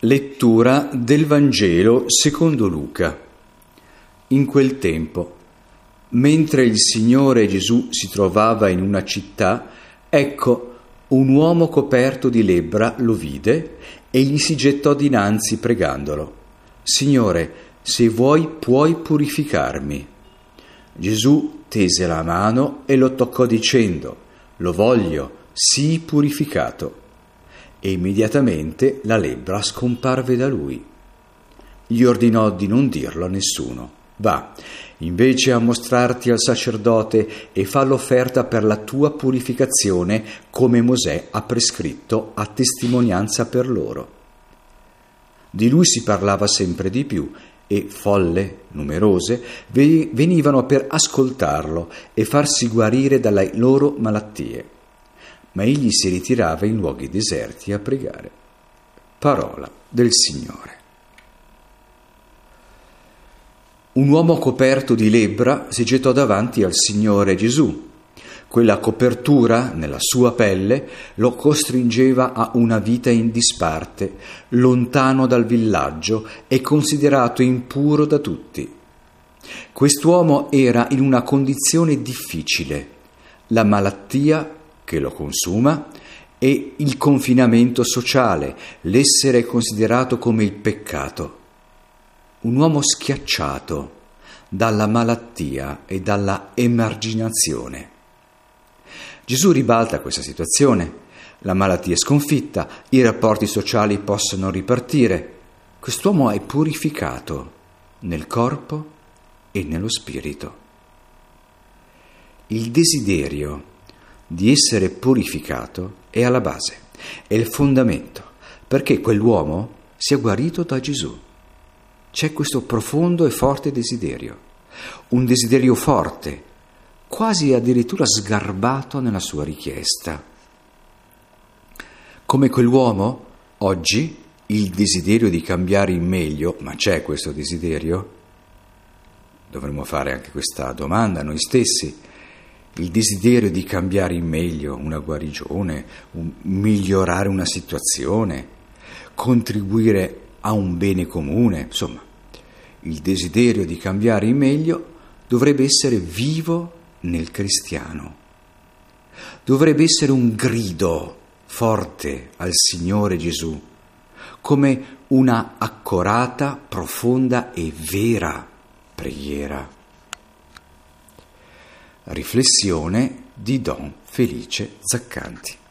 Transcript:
Lettura del Vangelo secondo Luca. In quel tempo, mentre il Signore Gesù si trovava in una città, ecco, un uomo coperto di lebbra lo vide e gli si gettò dinanzi pregandolo: «Signore, se vuoi puoi purificarmi». Gesù tese la mano e lo toccò dicendo: «Lo voglio, sii purificato». E immediatamente la lebbra scomparve da lui. Gli ordinò di non dirlo a nessuno. Va, invece, a mostrarti al sacerdote e fa l'offerta per la tua purificazione, come Mosè ha prescritto a testimonianza per loro. Di lui si parlava sempre di più e folle, numerose, venivano per ascoltarlo e farsi guarire dalle loro malattie. Ma egli si ritirava in luoghi deserti a pregare. Parola del Signore. Un uomo coperto di lebbra si gettò davanti al Signore Gesù. Quella copertura, nella sua pelle, lo costringeva a una vita in disparte, lontano dal villaggio e considerato impuro da tutti. Quest'uomo era in una condizione difficile: la malattia che lo consuma e il confinamento sociale, l'essere considerato come il peccato. Un uomo schiacciato dalla malattia e dalla emarginazione. Gesù ribalta questa situazione. La malattia è sconfitta, i rapporti sociali possono ripartire. Quest'uomo è purificato nel corpo e nello spirito. Il desiderio di essere purificato è alla base, è il fondamento, perché quell'uomo sia guarito da Gesù. C'è questo profondo e forte desiderio, un desiderio forte, quasi addirittura sgarbato nella sua richiesta. Come quell'uomo, oggi il desiderio di cambiare in meglio, ma c'è questo desiderio? Dovremmo fare anche questa domanda a noi stessi. Il desiderio di cambiare in meglio, una guarigione, migliorare una situazione, contribuire a un bene comune, insomma, il desiderio di cambiare in meglio dovrebbe essere vivo nel cristiano. Dovrebbe essere un grido forte al Signore Gesù, come una accorata, profonda e vera preghiera. Riflessione di Don Felice Zaccanti.